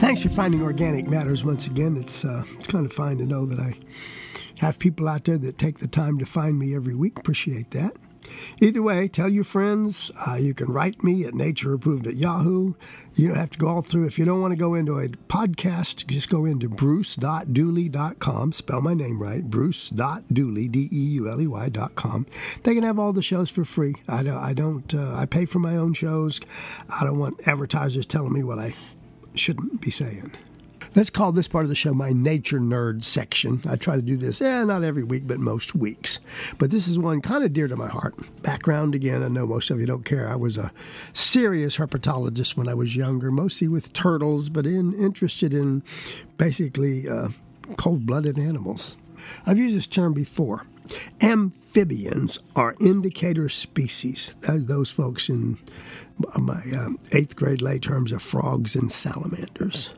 Thanks for finding Organic Matters once again. It's kind of fine to know that I have people out there that take the time to find me every week. Appreciate that. Either way, tell your friends. You can write me at natureapproved@yahoo. You don't have to go all through. If you don't want to go into a podcast, just go into bruce.dooley.com. Spell my name right, bruce.dooley, DEULEY.com. They can have all the shows for free. I pay for my own shows. I don't want advertisers telling me what I shouldn't be saying. Let's call this part of the show my nature nerd section. I try to do this, not every week, but most weeks. But this is one kind of dear to my heart. Background again, I know most of you don't care. I was a serious herpetologist when I was younger, mostly with turtles, but interested in basically cold-blooded animals. I've used this term before. Amphibians are indicator species. Those folks in my 8th grade lay terms are frogs and salamanders.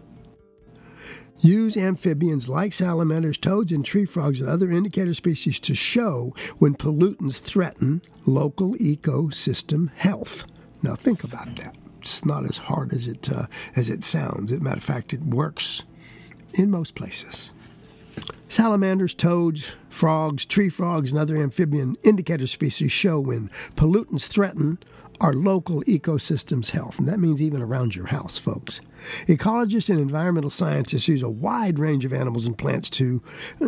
Use amphibians like salamanders, toads, and tree frogs and other indicator species to show when pollutants threaten local ecosystem health. Now think about that. It's not as hard as it sounds. As a matter of fact, it works in most places. Salamanders, toads, frogs, tree frogs, and other amphibian indicator species show when pollutants threaten our local ecosystem's health, and that means even around your house, folks. Ecologists and environmental scientists use a wide range of animals and plants to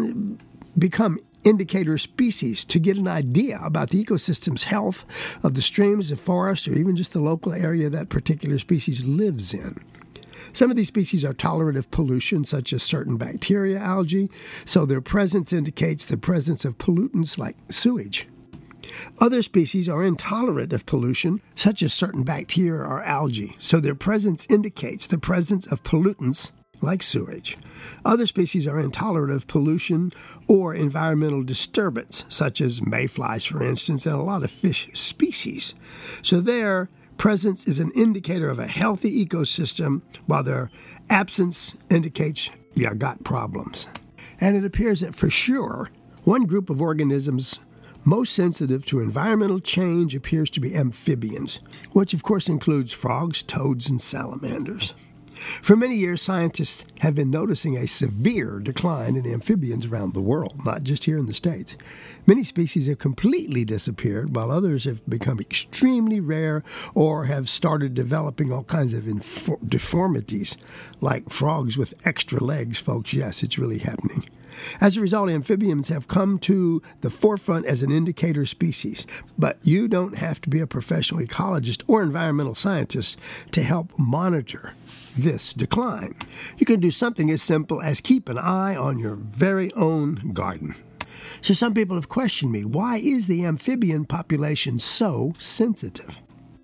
become indicator species to get an idea about the ecosystem's health of the streams, the forest, or even just the local area that particular species lives in. Some of these species are tolerant of pollution, such as certain bacteria, algae, so their presence indicates the presence of pollutants like sewage. Other species are intolerant of pollution, such as certain bacteria or algae, so their presence indicates the presence of pollutants like sewage. Other species are intolerant of pollution or environmental disturbance, such as mayflies, for instance, and a lot of fish species. So their presence is an indicator of a healthy ecosystem, while their absence indicates you got problems. And it appears that for sure, one group of organisms most sensitive to environmental change appears to be amphibians, which of course includes frogs, toads, and salamanders. For many years, scientists have been noticing a severe decline in amphibians around the world, not just here in the States. Many species have completely disappeared, while others have become extremely rare or have started developing all kinds of deformities, like frogs with extra legs, folks. Yes, it's really happening. As a result, amphibians have come to the forefront as an indicator species, but you don't have to be a professional ecologist or environmental scientist to help monitor this decline. You can do something as simple as keep an eye on your very own garden. So some people have questioned me, why is the amphibian population so sensitive?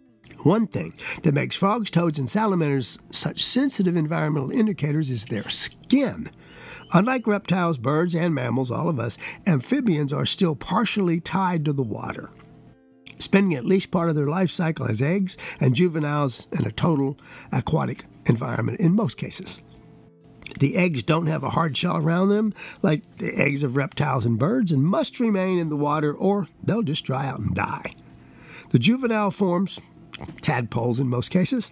One thing that makes frogs, toads, and salamanders such sensitive environmental indicators is their skin. Unlike reptiles, birds, and mammals, all of us, amphibians are still partially tied to the water, spending at least part of their life cycle as eggs and juveniles in a total aquatic environment in most cases. The eggs don't have a hard shell around them like the eggs of reptiles and birds and must remain in the water or they'll just dry out and die. The juvenile forms, tadpoles in most cases,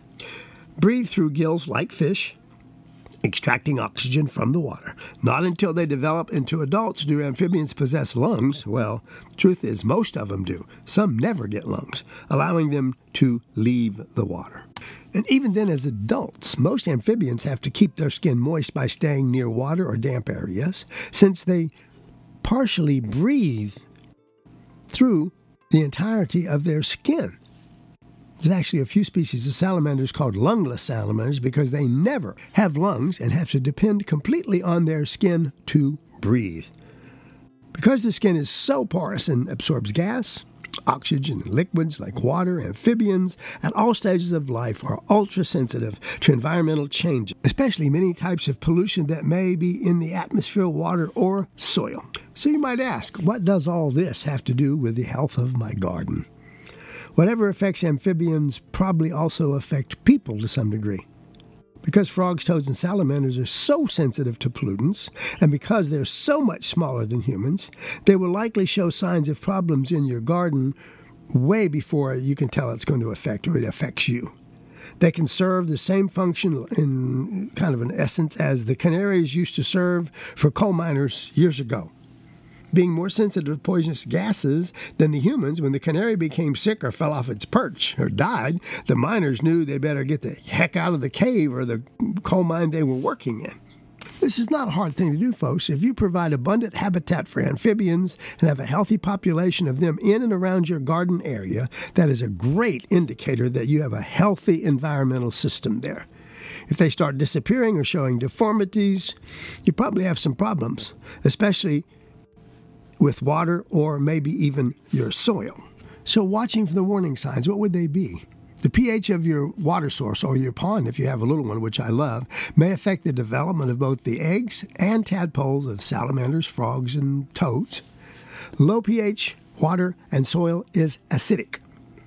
breathe through gills like fish, extracting oxygen from the water. Not until they develop into adults do amphibians possess lungs. Well, truth is, most of them do. Some never get lungs, allowing them to leave the water. And even then, as adults, most amphibians have to keep their skin moist by staying near water or damp areas, since they partially breathe through the entirety of their skin. There's actually a few species of salamanders called lungless salamanders because they never have lungs and have to depend completely on their skin to breathe. Because the skin is so porous and absorbs gas, oxygen, and liquids like water, amphibians at all stages of life are ultra-sensitive to environmental change, especially many types of pollution that may be in the atmosphere, water, or soil. So you might ask, what does all this have to do with the health of my garden? Whatever affects amphibians probably also affect people to some degree. Because frogs, toads, and salamanders are so sensitive to pollutants, and because they're so much smaller than humans, they will likely show signs of problems in your garden way before you can tell it's going to affect or it affects you. They can serve the same function in kind of an essence as the canaries used to serve for coal miners years ago. Being more sensitive to poisonous gases than the humans, when the canary became sick or fell off its perch or died, the miners knew they better get the heck out of the cave or the coal mine they were working in. This is not a hard thing to do, folks. If you provide abundant habitat for amphibians and have a healthy population of them in and around your garden area, that is a great indicator that you have a healthy environmental system there. If they start disappearing or showing deformities, you probably have some problems, especially with water or maybe even your soil. So watching for the warning signs, what would they be? The pH of your water source or your pond, if you have a little one, which I love, may affect the development of both the eggs and tadpoles of salamanders, frogs, and toads. Low pH water and soil is acidic.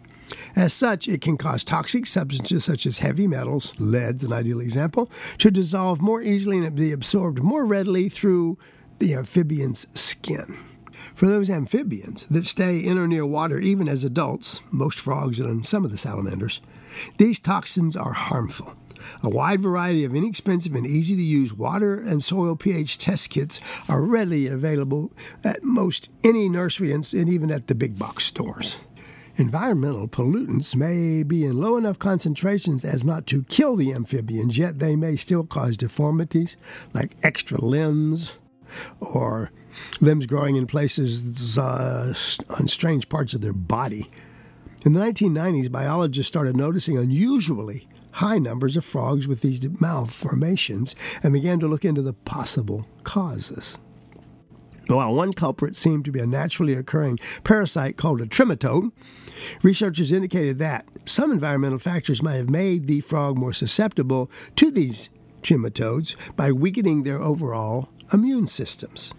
As such, it can cause toxic substances such as heavy metals, lead's an ideal example, to dissolve more easily and be absorbed more readily through the amphibian's skin. For those amphibians that stay in or near water even as adults, most frogs and some of the salamanders, these toxins are harmful. A wide variety of inexpensive and easy-to-use water and soil pH test kits are readily available at most any nursery and even at the big box stores. Environmental pollutants may be in low enough concentrations as not to kill the amphibians, yet they may still cause deformities like extra limbs or limbs growing in places on strange parts of their body. In the 1990s, biologists started noticing unusually high numbers of frogs with these malformations and began to look into the possible causes. While one culprit seemed to be a naturally occurring parasite called a trematode, researchers indicated that some environmental factors might have made the frog more susceptible to these trematodes by weakening their overall immune systems.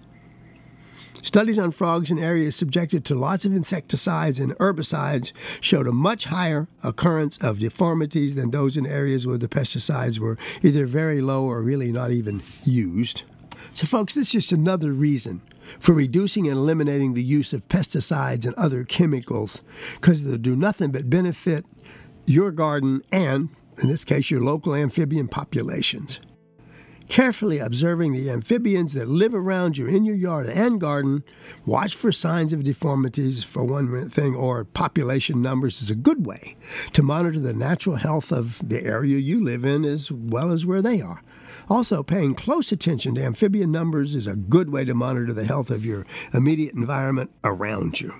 Studies on frogs in areas subjected to lots of insecticides and herbicides showed a much higher occurrence of deformities than those in areas where the pesticides were either very low or really not even used. So, folks, this is just another reason for reducing and eliminating the use of pesticides and other chemicals, because they'll do nothing but benefit your garden and, in this case, your local amphibian populations. Carefully observing the amphibians that live around you in your yard and garden, watch for signs of deformities, for one thing, or population numbers is a good way to monitor the natural health of the area you live in as well as where they are. Also, paying close attention to amphibian numbers is a good way to monitor the health of your immediate environment around you.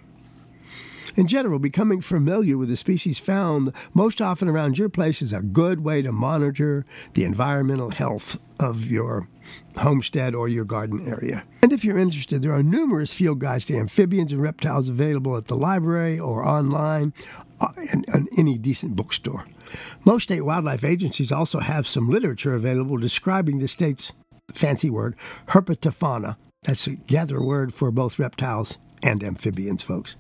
In general, becoming familiar with the species found most often around your place is a good way to monitor the environmental health of your homestead or your garden area. And if you're interested, there are numerous field guides to amphibians and reptiles available at the library or online and any decent bookstore. Most state wildlife agencies also have some literature available describing the state's fancy word, herpetofauna. That's a gather word for both reptiles and amphibians, folks.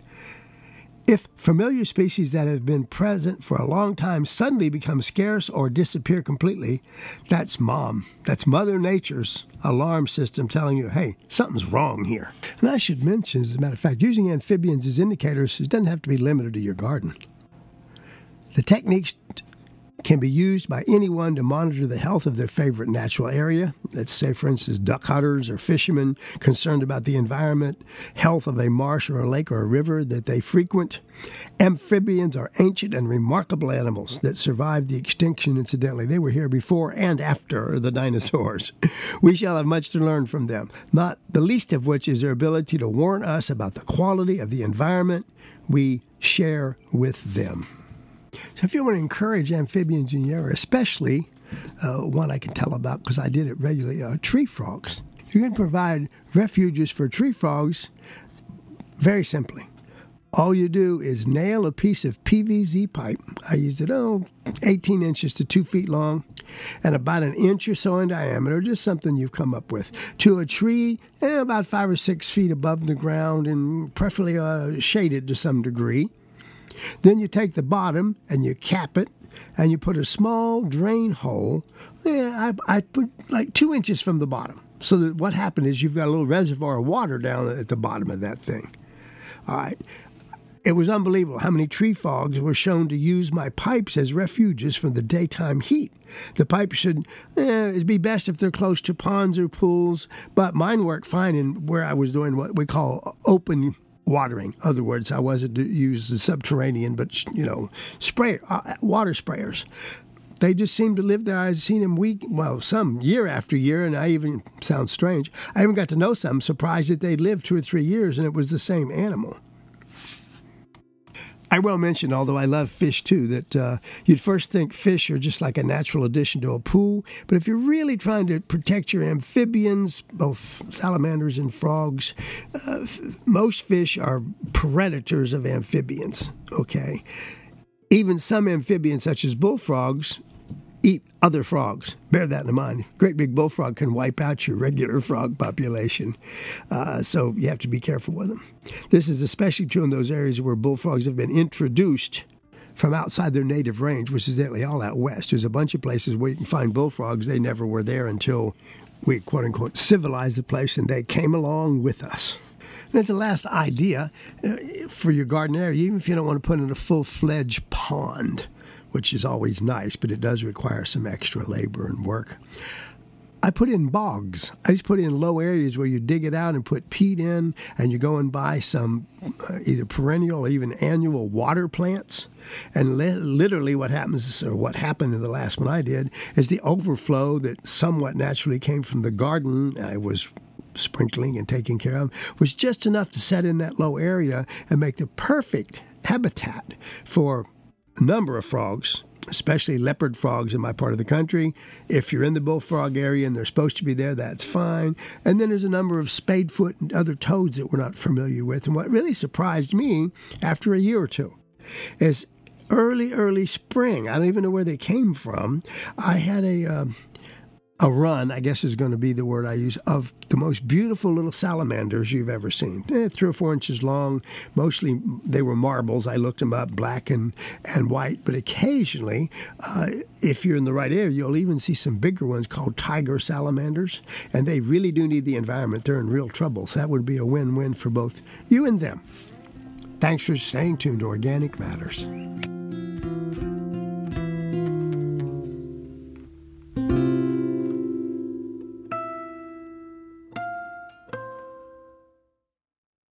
If familiar species that have been present for a long time suddenly become scarce or disappear completely, that's Mom. That's Mother Nature's alarm system telling you, hey, something's wrong here. And I should mention, as a matter of fact, using amphibians as indicators doesn't have to be limited to your garden. The techniques can be used by anyone to monitor the health of their favorite natural area. Let's say, for instance, duck hunters or fishermen concerned about the environment, health of a marsh or a lake or a river that they frequent. Amphibians are ancient and remarkable animals that survived the extinction, incidentally. They were here before and after the dinosaurs. We shall have much to learn from them, not the least of which is their ability to warn us about the quality of the environment we share with them. So if you want to encourage amphibians in your area, especially one I can tell about because I did it regularly, tree frogs, you can provide refuges for tree frogs very simply. All you do is nail a piece of PVC pipe. I used it, 18 inches to 2 feet long and about an inch or so in diameter, just something you've come up with, to a tree about 5 or 6 feet above the ground and preferably shaded to some degree. Then you take the bottom and you cap it, and you put a small drain hole. I put like 2 inches from the bottom. So that what happened is you've got a little reservoir of water down at the bottom of that thing. All right. It was unbelievable how many tree frogs were shown to use my pipes as refuges from the daytime heat. The pipes should it'd be best if they're close to ponds or pools, but mine worked fine in where I was doing what we call open watering. In other words, I wasn't to use the subterranean, but spray water sprayers. They just seemed to live there. I'd seen them some year after year, and sounds strange, I even got to know some, surprised that they'd lived 2 or 3 years, and it was the same animal. I will mention, although I love fish too, that you'd first think fish are just like a natural addition to a pool, but if you're really trying to protect your amphibians, both salamanders and frogs, most fish are predators of amphibians, okay? Even some amphibians, such as bullfrogs, eat other frogs. Bear that in mind. Great big bullfrog can wipe out your regular frog population. So you have to be careful with them. This is especially true in those areas where bullfrogs have been introduced from outside their native range, which is all out west. There's a bunch of places where you can find bullfrogs. They never were there until we, quote unquote, civilized the place, and they came along with us. That's the last idea for your garden area, even if you don't want to put in a full-fledged pond, which is always nice, but it does require some extra labor and work. I put in bogs. I just put in low areas where you dig it out and put peat in, and you go and buy some either perennial or even annual water plants. And literally what happens, or what happened in the last one I did, is the overflow that somewhat naturally came from the garden I was sprinkling and taking care of was just enough to set in that low area and make the perfect habitat for a number of frogs, especially leopard frogs in my part of the country. If you're in the bullfrog area and they're supposed to be there, that's fine. And then there's a number of spadefoot and other toads that we're not familiar with. And what really surprised me after a year or two is early spring. I don't even know where they came from. I had a run, I guess is going to be the word I use, of the most beautiful little salamanders you've ever seen. 3 or 4 inches long. Mostly they were marbles. I looked them up, black and white. But occasionally, if you're in the right area, you'll even see some bigger ones called tiger salamanders. And they really do need the environment. They're in real trouble. So that would be a win-win for both you and them. Thanks for staying tuned to Organic Matters.